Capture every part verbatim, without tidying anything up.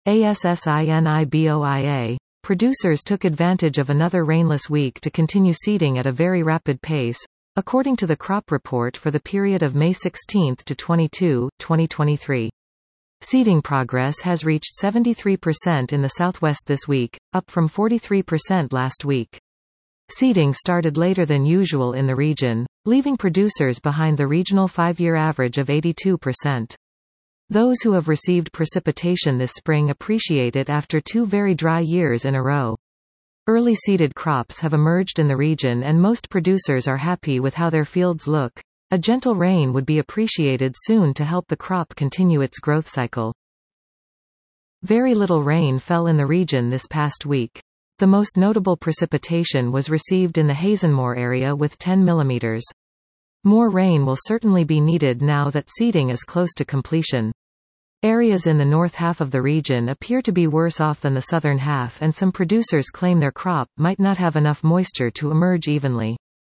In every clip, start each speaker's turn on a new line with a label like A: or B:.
A: ASSINIBOIA. Producers took advantage of another rainless week to continue seeding at a very rapid pace, according to the crop report for the period of May sixteenth to twenty-second, twenty twenty-three. Seeding progress has reached seventy-three percent in the southwest this week, up from forty-three percent last week. Seeding started later than usual in the region, leaving producers behind the regional five-year average of eighty-two percent. Those who have received precipitation this spring appreciate it after two very dry years in a row. Early seeded crops have emerged in the region and most producers are happy with how their fields look. A gentle rain would be appreciated soon to help the crop continue its growth cycle. Very little rain fell in the region this past week. The most notable precipitation was received in the Hazenmoor area with ten millimeters. More rain will certainly be needed now that seeding is close to completion. Areas in the north half of the region appear to be worse off than the southern half, and some producers claim their crop might not have enough moisture to emerge evenly.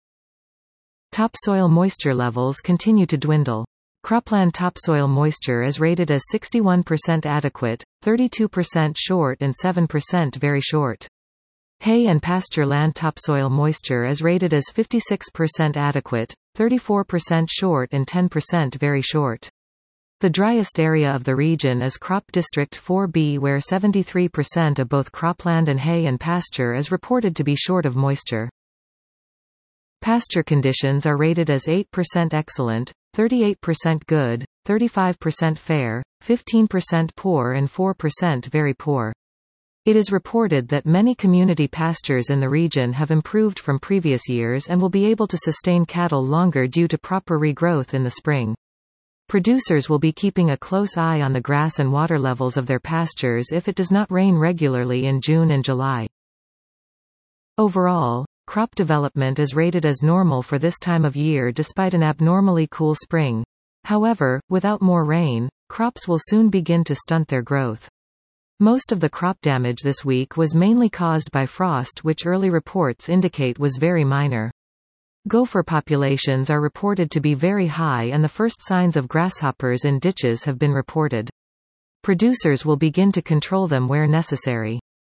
A: Topsoil moisture levels continue to dwindle. Cropland topsoil moisture is rated as sixty-one percent adequate, thirty-two percent short and seven percent very short. Hay and pasture land topsoil moisture is rated as fifty-six percent adequate, thirty-four percent short and ten percent very short. The driest area of the region is Crop District four B, where seventy-three percent of both cropland and hay and pasture is reported to be short of moisture. Pasture conditions are rated as eight percent excellent, thirty-eight percent good, thirty-five percent fair, fifteen percent poor and four percent very poor. It is reported that many community pastures in the region have improved from previous years and will be able to sustain cattle longer due to proper regrowth in the spring. Producers will be keeping a close eye on the grass and water levels of their pastures if it does not rain regularly in June and July. Overall, crop development is rated as normal for this time of year despite an abnormally cool spring. However, without more rain, crops will soon begin to stunt their growth. Most of the crop damage this week was mainly caused by frost, which early reports indicate was very minor. Gopher populations are reported to be very high and the first signs of grasshoppers in ditches have been reported. Producers will begin to control them where necessary.